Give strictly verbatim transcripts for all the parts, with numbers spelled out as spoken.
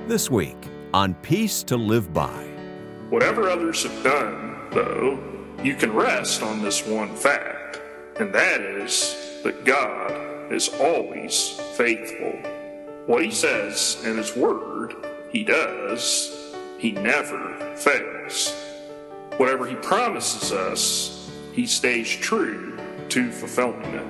This week on Peace to Live By. Whatever others have done, though, you can rest on this one fact, and that is that God is always faithful. What He says in His Word, He does. He never fails. Whatever He promises us, He stays true to fulfilling it.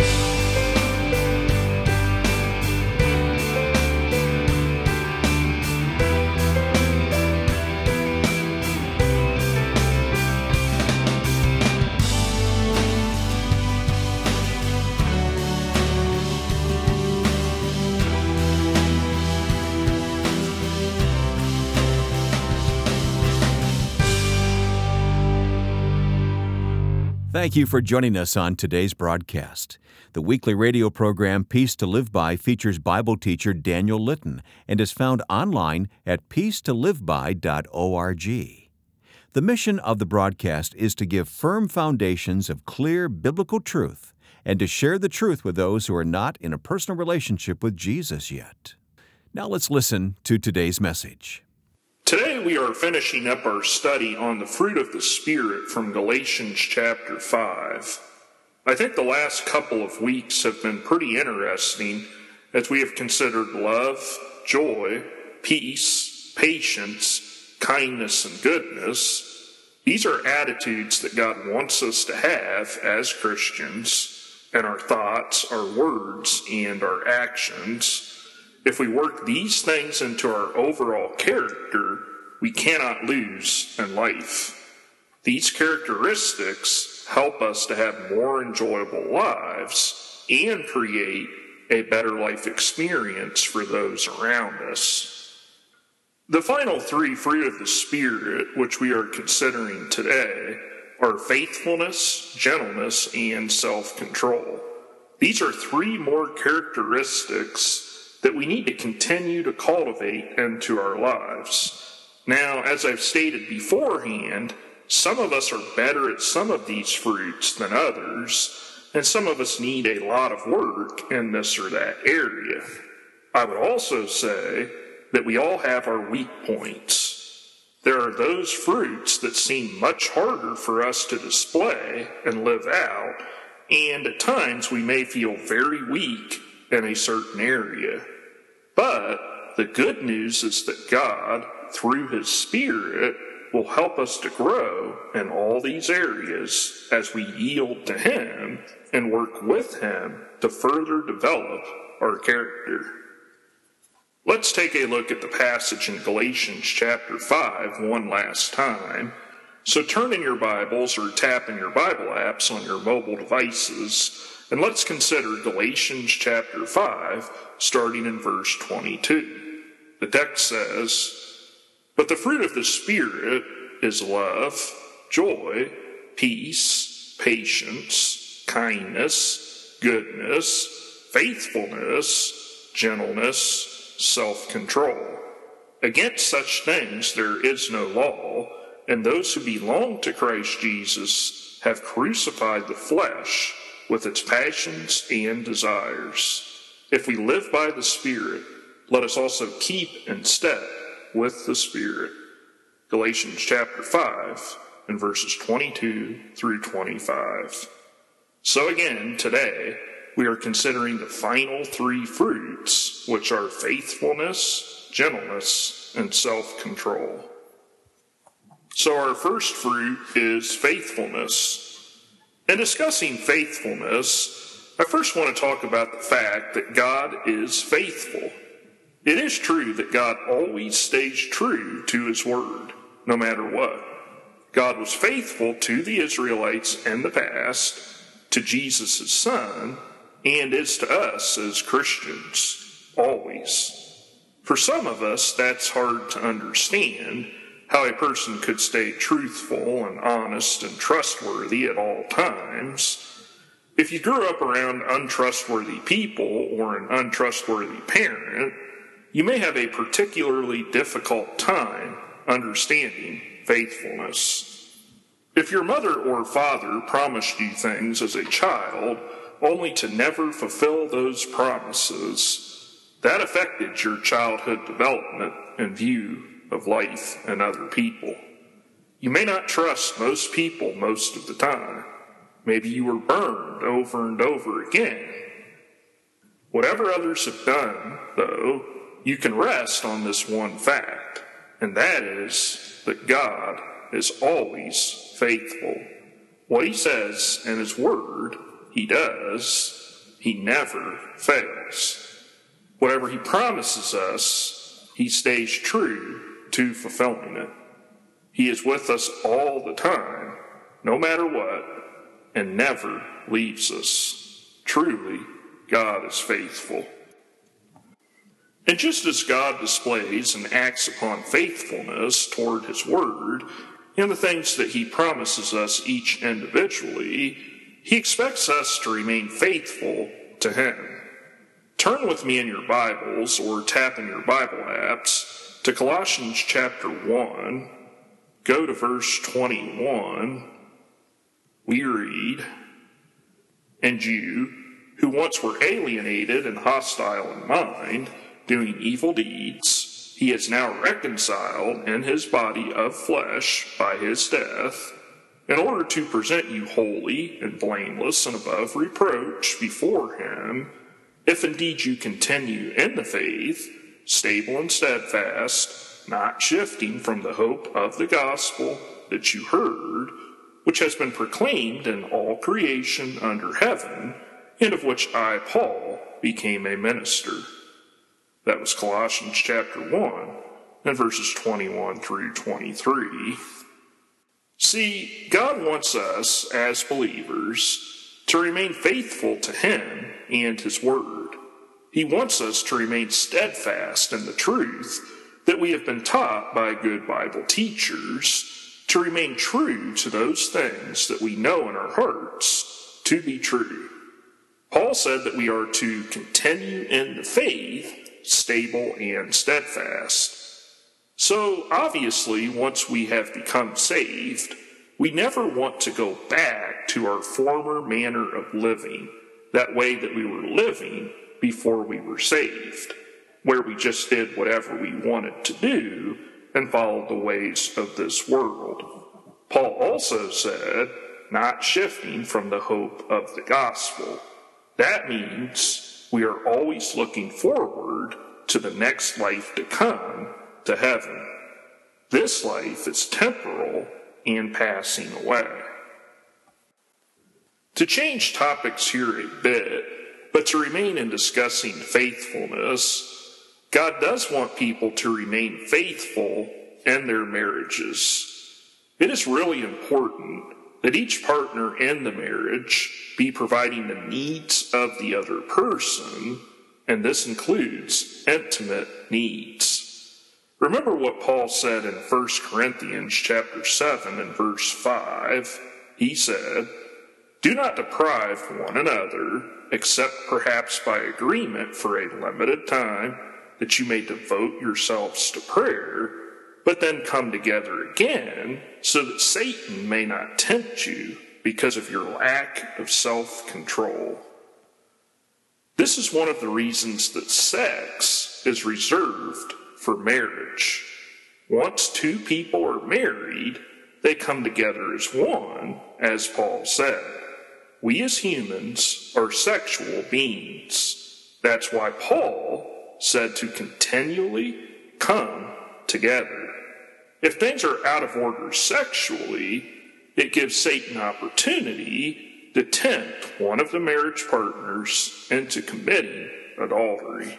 Thank you for joining us on today's broadcast. The weekly radio program Peace to Live By features Bible teacher Daniel Litton and is found online at peace to live by dot org. The mission of the broadcast is to give firm foundations of clear biblical truth and to share the truth with those who are not in a personal relationship with Jesus yet. Now let's listen to today's message. Today we are finishing up our study on the fruit of the Spirit from Galatians chapter five. I think the last couple of weeks have been pretty interesting as we have considered love, joy, peace, patience, kindness, and goodness. These are attitudes that God wants us to have as Christians, and our thoughts, our words, and our actions. If we work these things into our overall character, we cannot lose in life. These characteristics help us to have more enjoyable lives and create a better life experience for those around us. The final three fruit of the Spirit, which we are considering today, are faithfulness, gentleness, and self-control. These are three more characteristics that we need to continue to cultivate into our lives. Now, as I've stated beforehand, some of us are better at some of these fruits than others, and some of us need a lot of work in this or that area. I would also say that we all have our weak points. There are those fruits that seem much harder for us to display and live out, and at times we may feel very weak in a certain area. But the good news is that God, through His Spirit, will help us to grow in all these areas as we yield to Him and work with Him to further develop our character. Let's take a look at the passage in Galatians chapter five one last time. So turn in your Bibles or tap in your Bible apps on your mobile devices, and let's consider Galatians chapter five, starting in verse twenty-two. The text says, "But the fruit of the Spirit is love, joy, peace, patience, kindness, goodness, faithfulness, gentleness, self-control. Against such things there is no law, and those who belong to Christ Jesus have crucified the flesh with its passions and desires. If we live by the Spirit, let us also keep in step with the Spirit." Galatians chapter five and verses twenty-two through twenty-five. So again, today, we are considering the final three fruits, which are faithfulness, gentleness, and self-control. So our first fruit is faithfulness. In discussing faithfulness, I first want to talk about the fact that God is faithful. It is true that God always stays true to His Word, no matter what. God was faithful to the Israelites in the past, to Jesus' Son, and is to us as Christians, always. For some of us, that's hard to understand, how a person could stay truthful and honest and trustworthy at all times. If you grew up around untrustworthy people or an untrustworthy parent, you may have a particularly difficult time understanding faithfulness. If your mother or father promised you things as a child, only to never fulfill those promises, That affected your childhood development and view of life and other people. You may not trust most people most of the time. Maybe you were burned over and over again. Whatever others have done, though, you can rest on this one fact, and that is that God is always faithful. What he says in his word, he does. He never fails. Whatever he promises us, he stays true to fulfilling it. He is with us all the time, no matter what, and never leaves us. Truly, God is faithful. And just as God displays and acts upon faithfulness toward his word in the things that he promises us each individually, he expects us to remain faithful to him. Turn with me in your Bibles, or tap in your Bible apps, to Colossians chapter one. Go to verse twenty-one. We read, "And you, who once were alienated and hostile in mind, doing evil deeds, he is now reconciled in his body of flesh by his death, in order to present you holy and blameless and above reproach before him, if indeed you continue in the faith, stable and steadfast, not shifting from the hope of the gospel that you heard, which has been proclaimed in all creation under heaven, and of which I, Paul, became a minister." That was Colossians chapter one, and verses twenty-one through twenty-three. See, God wants us, as believers, to remain faithful to him and his word. He wants us to remain steadfast in the truth that we have been taught by good Bible teachers, to remain true to those things that we know in our hearts to be true. Paul said that we are to continue in the faith, stable and steadfast. So, obviously, once we have become saved, we never want to go back to our former manner of living, that way that we were living before we were saved, where we just did whatever we wanted to do and followed the ways of this world. Paul also said, not shifting from the hope of the gospel. That means we are always looking forward to the next life to come, to heaven. This life is temporal and passing away. To change topics here a bit, but to remain in discussing faithfulness, God does want people to remain faithful in their marriages. It is really important that each partner in the marriage be providing the needs of the other person, and this includes intimate needs. Remember what Paul said in First Corinthians chapter seven and verse five. He said, "Do not deprive one another, except perhaps by agreement for a limited time, that you may devote yourselves to prayer, but then come together again, so that Satan may not tempt you because of your lack of self-control." This is one of the reasons that sex is reserved for marriage. Once two people are married, they come together as one, as Paul said. We as humans are sexual beings. That's why Paul said to continually come together. If things are out of order sexually, it gives Satan opportunity to tempt one of the marriage partners into committing adultery.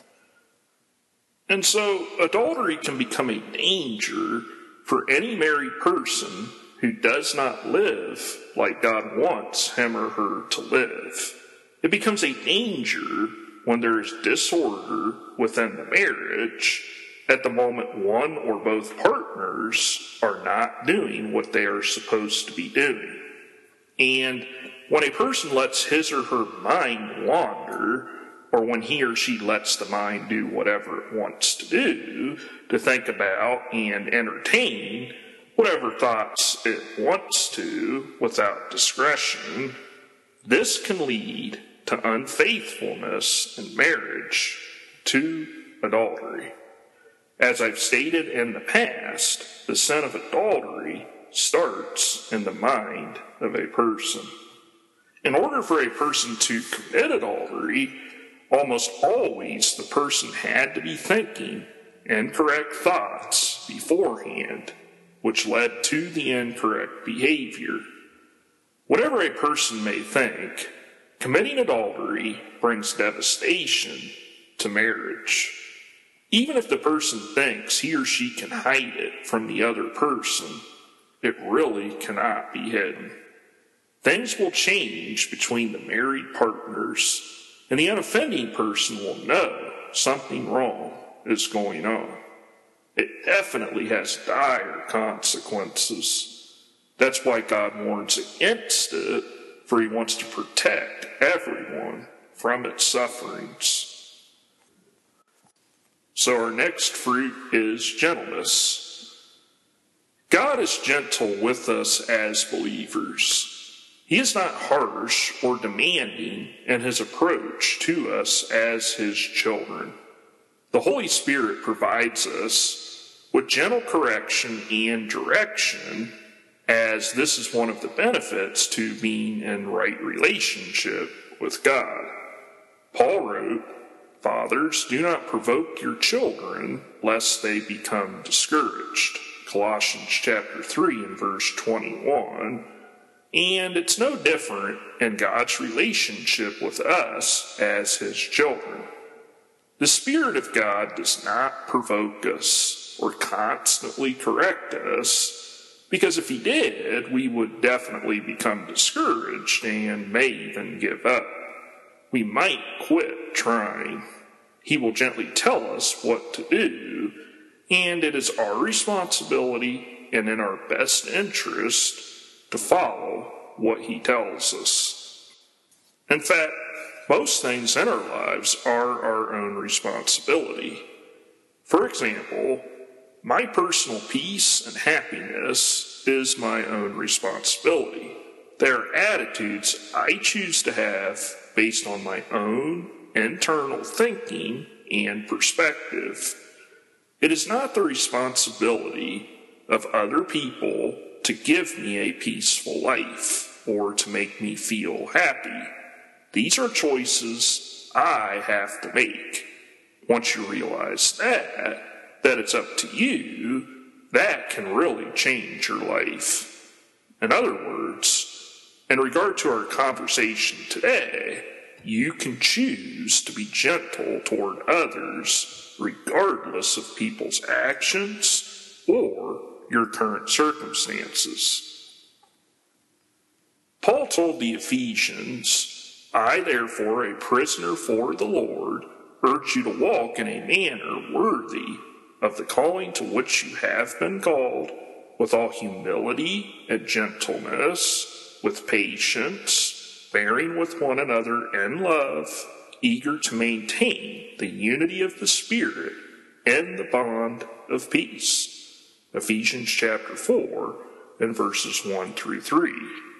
And so, adultery can become a danger for any married person who does not live like God wants him or her to live. It becomes a danger when there is disorder within the marriage at the moment one or both partners are not doing what they are supposed to be doing. And when a person lets his or her mind wander, or when he or she lets the mind do whatever it wants to do, to think about and entertain whatever thoughts it wants to without discretion, this can lead to unfaithfulness in marriage. to adultery. As I've stated in the past, the sin of adultery starts in the mind of a person. In order for a person to commit adultery, almost always the person had to be thinking incorrect thoughts beforehand, which led to the incorrect behavior. Whatever a person may think, committing adultery brings devastation to marriage. Even if the person thinks he or she can hide it from the other person, it really cannot be hidden. Things will change between the married partners, and the unoffending person will know something wrong is going on. It definitely has dire consequences. That's why God warns against it, for he wants to protect everyone from its sufferings. So our next fruit is gentleness. God is gentle with us as believers. He is not harsh or demanding in his approach to us as his children. The Holy Spirit provides us with gentle correction and direction, as this is one of the benefits to being in right relationship with God. Paul wrote, "Fathers, do not provoke your children, lest they become discouraged." Colossians chapter three and verse twenty-one. And it's no different in God's relationship with us as his children. The Spirit of God does not provoke us or constantly correct us, because if he did, we would definitely become discouraged and may even give up. We might quit trying. He will gently tell us what to do, and it is our responsibility and in our best interest to follow what he tells us. In fact, most things in our lives are our own responsibility. For example, my personal peace and happiness is my own responsibility. They are attitudes I choose to have based on my own internal thinking and perspective. It is not the responsibility of other people to give me a peaceful life or to make me feel happy. These are choices I have to make. Once you realize that, that it's up to you, that can really change your life. In other words, in regard to our conversation today, you can choose to be gentle toward others regardless of people's actions or your current circumstances. Paul told the Ephesians, "I therefore, a prisoner for the Lord, urge you to walk in a manner worthy of the calling to which you have been called, with all humility and gentleness, with patience, bearing with one another in love, eager to maintain the unity of the Spirit in the bond of peace." Ephesians chapter four and verses one through three.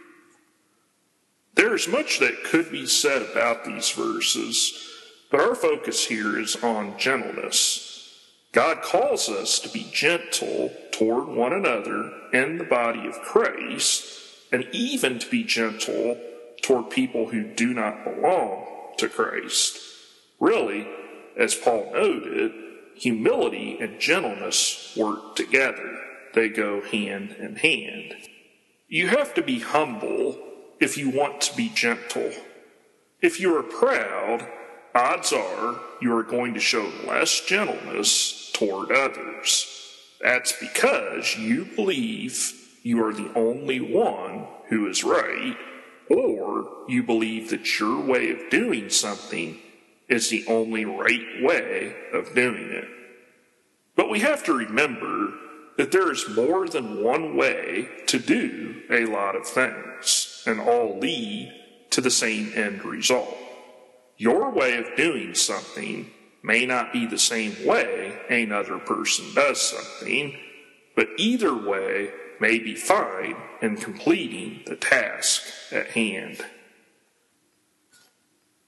There is much that could be said about these verses, but our focus here is on gentleness. God calls us to be gentle toward one another in the body of Christ, and even to be gentle toward people who do not belong to Christ. Really, as Paul noted, humility and gentleness work together. They go hand in hand. You have to be humble if you want to be gentle. If you are proud, odds are you are going to show less gentleness toward others. That's because you believe you are the only one who is right, or you believe that your way of doing something is the only right way of doing it. But we have to remember that there is more than one way to do a lot of things, and all lead to the same end result. Your way of doing something may not be the same way another person does something, but either way may be fine in completing the task at hand.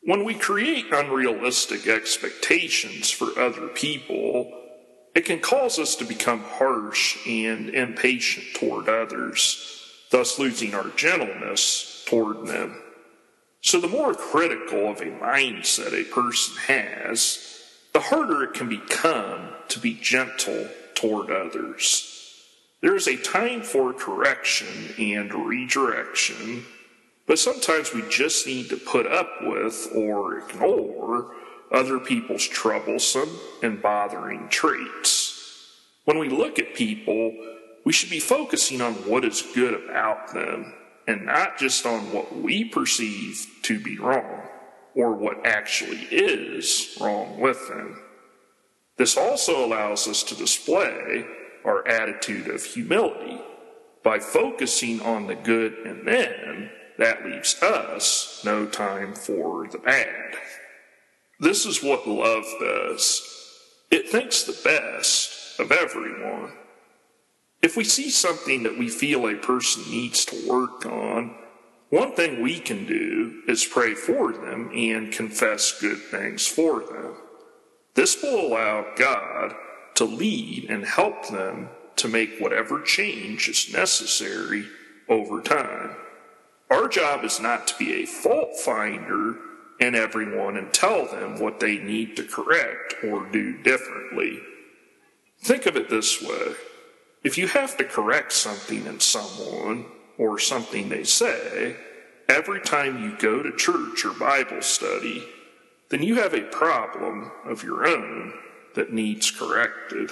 When we create unrealistic expectations for other people, it can cause us to become harsh and impatient toward others, thus losing our gentleness toward them. So the more critical of a mindset a person has, the harder it can become to be gentle toward others. There is a time for correction and redirection, but sometimes we just need to put up with or ignore other people's troublesome and bothering traits. When we look at people, we should be focusing on what is good about them, and not just on what we perceive to be wrong, or what actually is wrong with them. This also allows us to display our attitude of humility. By focusing on the good in them, that leaves us no time for the bad. This is what love does. It thinks the best of everyone. If we see something that we feel a person needs to work on, one thing we can do is pray for them and confess good things for them. This will allow God to lead and help them to make whatever change is necessary over time. Our job is not to be a fault finder in everyone and tell them what they need to correct or do differently. Think of it this way. If you have to correct something in someone or something they say every time you go to church or Bible study, then you have a problem of your own that needs corrected.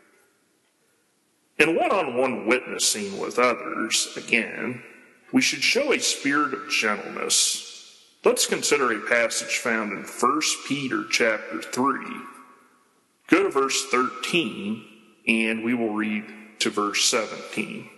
In one-on-one witnessing with others, again, we should show a spirit of gentleness. Let's consider a passage found in First Peter chapter three. Go to verse thirteen, and we will read to verse seventeen.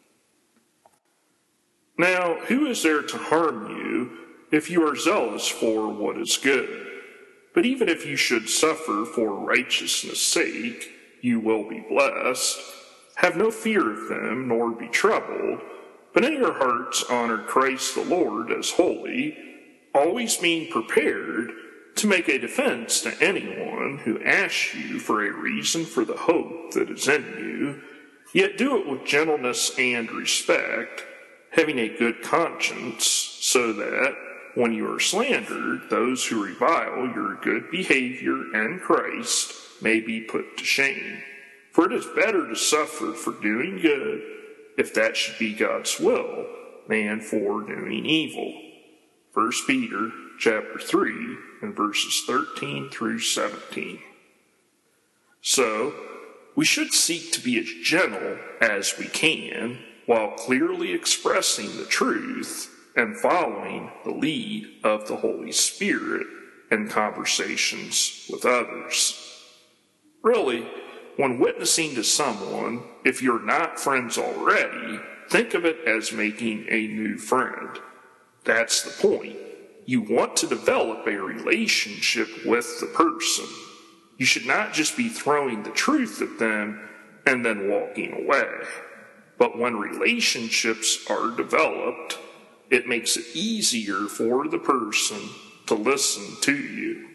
Now, who is there to harm you if you are zealous for what is good? But even if you should suffer for righteousness' sake, you will be blessed. Have no fear of them, nor be troubled, but in your hearts honor Christ the Lord as holy, always being prepared to make a defense to anyone who asks you for a reason for the hope that is in you, yet do it with gentleness and respect, having a good conscience, so that, when you are slandered, those who revile your good behavior in Christ may be put to shame. For it is better to suffer for doing good, if that should be God's will, than for doing evil. First Peter chapter three and verses thirteen through seventeen. So, we should seek to be as gentle as we can, while clearly expressing the truth and following the lead of the Holy Spirit in conversations with others. Really, when witnessing to someone, if you're not friends already, think of it as making a new friend. That's the point. You want to develop a relationship with the person. You should not just be throwing the truth at them and then walking away. But when relationships are developed, it makes it easier for the person to listen to you.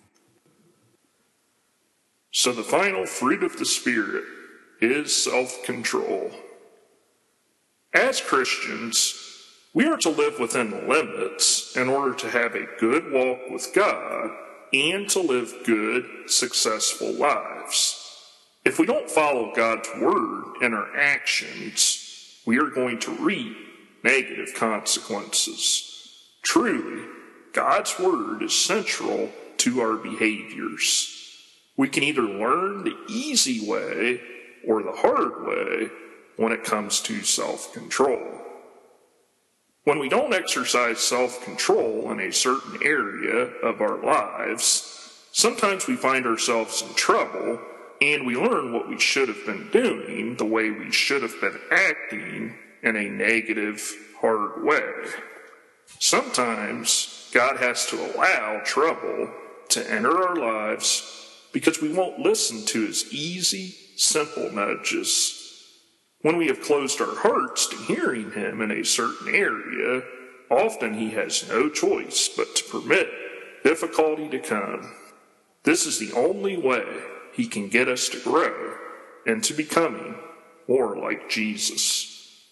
So the final fruit of the Spirit is self-control. As Christians, we are to live within limits in order to have a good walk with God and to live good, successful lives. If we don't follow God's word in our actions, we are going to reap negative consequences. Truly, God's word is central to our behaviors. We can either learn the easy way or the hard way when it comes to self-control. When we don't exercise self-control in a certain area of our lives, sometimes we find ourselves in trouble and we learn what we should have been doing the way we should have been acting in a negative, hard way. Sometimes God has to allow trouble to enter our lives because we won't listen to his easy, simple nudges. When we have closed our hearts to hearing him in a certain area, often he has no choice but to permit difficulty to come. This is the only way he can get us to grow into becoming more like Jesus.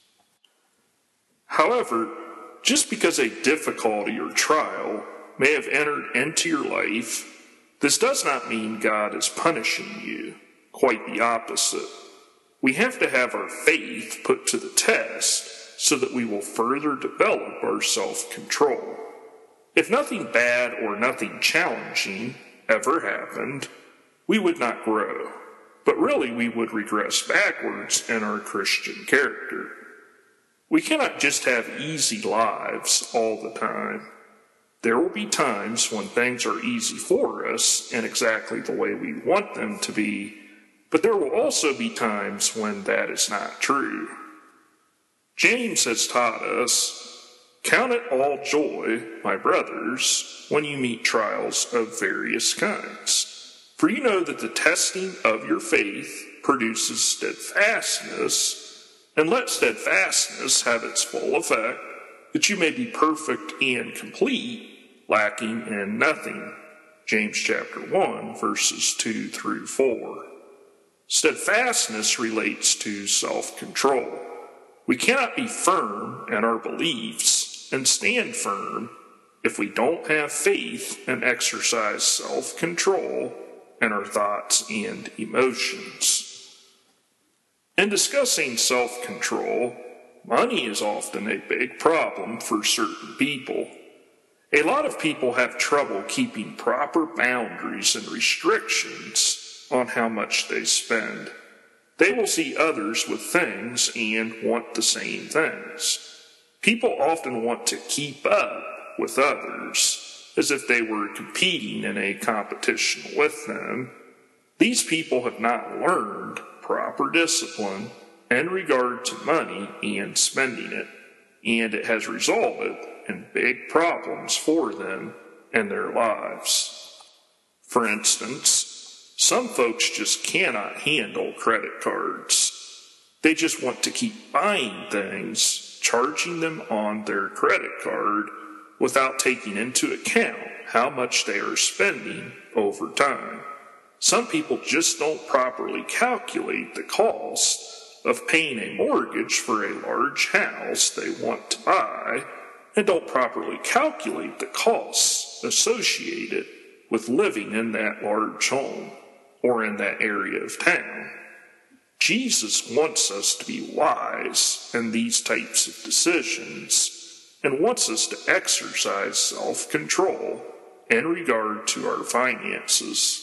However, just because a difficulty or trial may have entered into your life, this does not mean God is punishing you. Quite the opposite. We have to have our faith put to the test so that we will further develop our self-control. If nothing bad or nothing challenging ever happened, we would not grow, but really we would regress backwards in our Christian character. We cannot just have easy lives all the time. There will be times when things are easy for us and exactly the way we want them to be, but there will also be times when that is not true. James has taught us, "Count it all joy, my brothers, when you meet trials of various kinds. For you know that the testing of your faith produces steadfastness, and let steadfastness have its full effect, that you may be perfect and complete, lacking in nothing." James chapter one, verses two through four. Steadfastness relates to self-control. We cannot be firm in our beliefs and stand firm if we don't have faith and exercise self-control in our thoughts and emotions. In discussing self-control, money is often a big problem for certain people. A lot of people have trouble keeping proper boundaries and restrictions on how much they spend. They will see others with things and want the same things. People often want to keep up with others, as if they were competing in a competition with them. These people have not learned proper discipline in regard to money and spending it, and it has resulted in big problems for them in their lives. For instance, some folks just cannot handle credit cards. They just want to keep buying things, charging them on their credit card without taking into account how much they are spending over time. Some people just don't properly calculate the cost of paying a mortgage for a large house they want to buy, and don't properly calculate the costs associated with living in that large home or in that area of town. Jesus wants us to be wise in these types of decisions and wants us to exercise self-control in regard to our finances.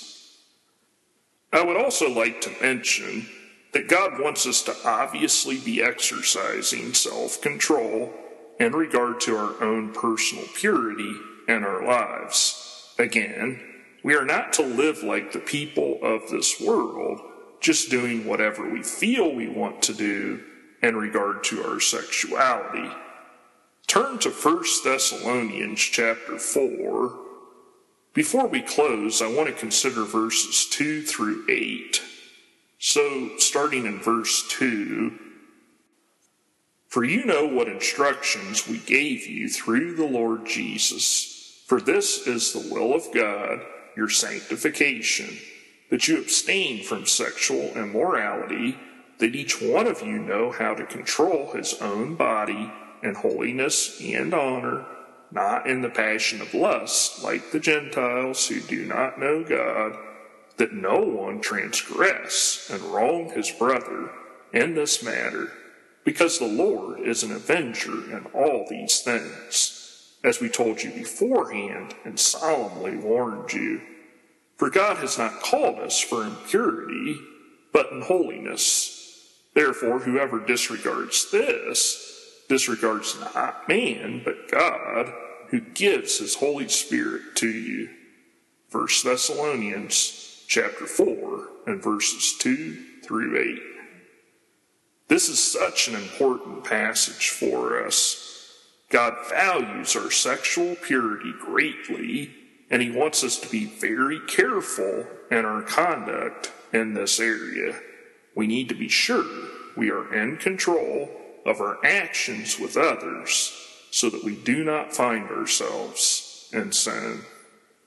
I would also like to mention that God wants us to obviously be exercising self-control in regard to our own personal purity in our lives. Again, we are not to live like the people of this world, just doing whatever we feel we want to do in regard to our sexuality. Turn to First Thessalonians chapter four. Before we close, I want to consider verses two through eight. So, starting in verse two, "For you know what instructions we gave you through the Lord Jesus. For this is the will of God, your sanctification, that you abstain from sexual immorality, that each one of you know how to control his own body in holiness and honor, not in the passion of lust, like the Gentiles who do not know God, that no one transgress and wrong his brother in this matter, because the Lord is an avenger in all these things, as we told you beforehand and solemnly warned you. For God has not called us for impurity, but in holiness. Therefore, whoever disregards this, disregards not man, but God, who gives his Holy Spirit to you." First Thessalonians chapter four and verses two through eight. This is such an important passage for us. God values our sexual purity greatly, and he wants us to be very careful in our conduct in this area. We need to be sure we are in control of our actions with others so that we do not find ourselves in sin.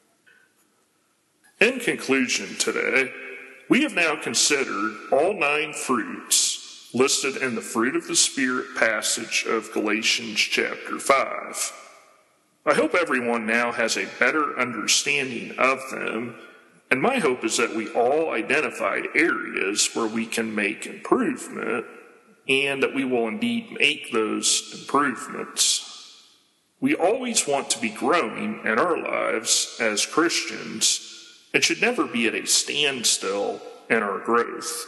In conclusion today, we have now considered all nine fruits listed in the fruit of the Spirit passage of Galatians chapter five. I hope everyone now has a better understanding of them, and my hope is that we all identified areas where we can make improvement, and that we will indeed make those improvements. We always want to be growing in our lives as Christians, and should never be at a standstill in our growth.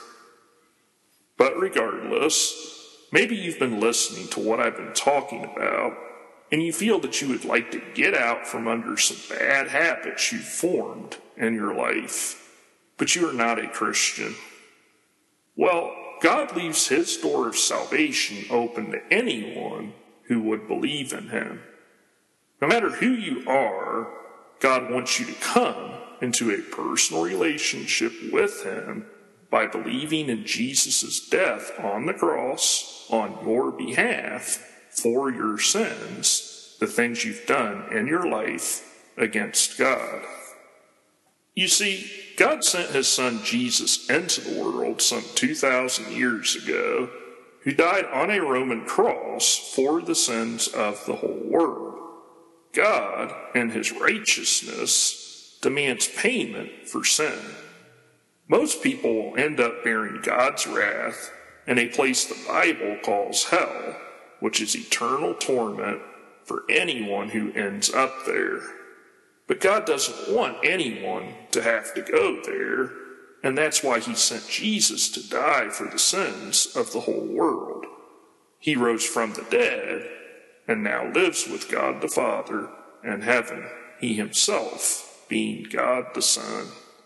But regardless, maybe you've been listening to what I've been talking about, and you feel that you would like to get out from under some bad habits you've formed in your life, but you are not a Christian. Well, God leaves his door of salvation open to anyone who would believe in him. No matter who you are, God wants you to come into a personal relationship with him by believing in Jesus' death on the cross on your behalf for your sins, the things you've done in your life against God. You see, God sent his son Jesus into the world some two thousand years ago, who died on a Roman cross for the sins of the whole world. God, in his righteousness, demands payment for sin. Most people will end up bearing God's wrath in a place the Bible calls hell, which is eternal torment for anyone who ends up there. But God doesn't want anyone to have to go there, and that's why he sent Jesus to die for the sins of the whole world. He rose from the dead and now lives with God the Father in heaven, he himself being God the Son.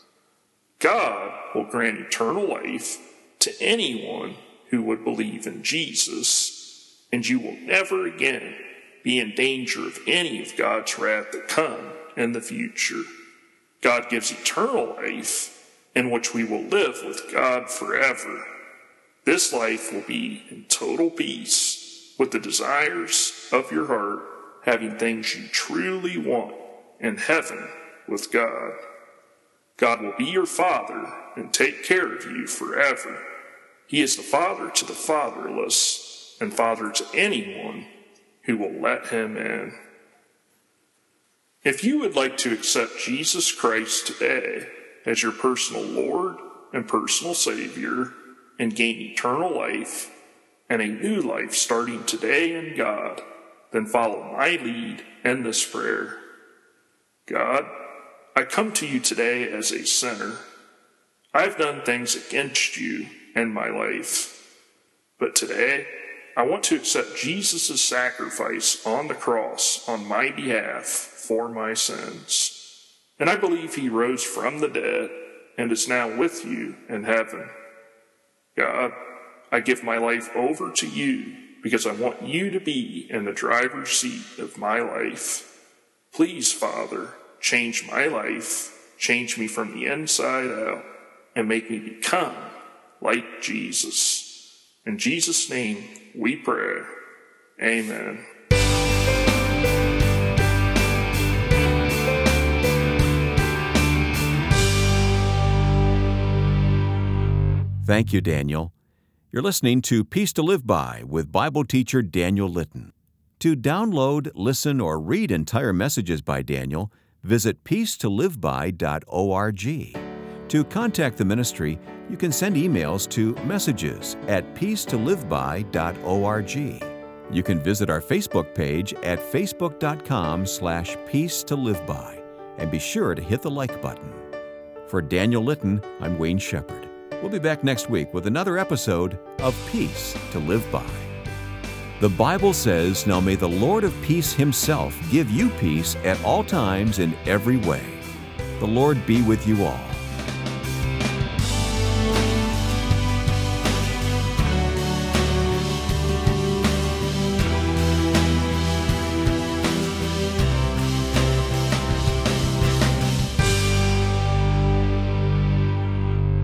God will grant eternal life to anyone who would believe in Jesus, and you will never again be in danger of any of God's wrath to come in the future. God gives eternal life in which we will live with God forever. This life will be in total peace with the desires of your heart, having things you truly want in heaven with God. God will be your Father and take care of you forever. He is the Father to the fatherless and Father to anyone who will let him in. If you would like to accept Jesus Christ today as your personal Lord and personal Savior and gain eternal life and a new life starting today in God, then follow my lead in this prayer. God, I come to you today as a sinner. I've done things against you in my life, but today I want to accept Jesus' sacrifice on the cross on my behalf for my sins. And I believe he rose from the dead and is now with you in heaven. God, I give my life over to you because I want you to be in the driver's seat of my life. Please, Father, change my life, change me from the inside out, and make me become like Jesus. In Jesus' name we pray. Amen. Thank you, Daniel. You're listening to Peace to Live By with Bible teacher Daniel Litton. To download, listen, or read entire messages by Daniel, visit peace to live by dot org. To contact the ministry, you can send emails to messages at peace to live by dot org. You can visit our Facebook page at facebook dot com slash peace to live by, and be sure to hit the like button. For Daniel Litton, I'm Wayne Shepherd. We'll be back next week with another episode of Peace to Live By. The Bible says, "Now may the Lord of peace himself give you peace at all times in every way." The Lord be with you all.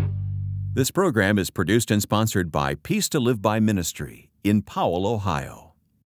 This program is produced and sponsored by Peace to Live By Ministry in Powell, Ohio.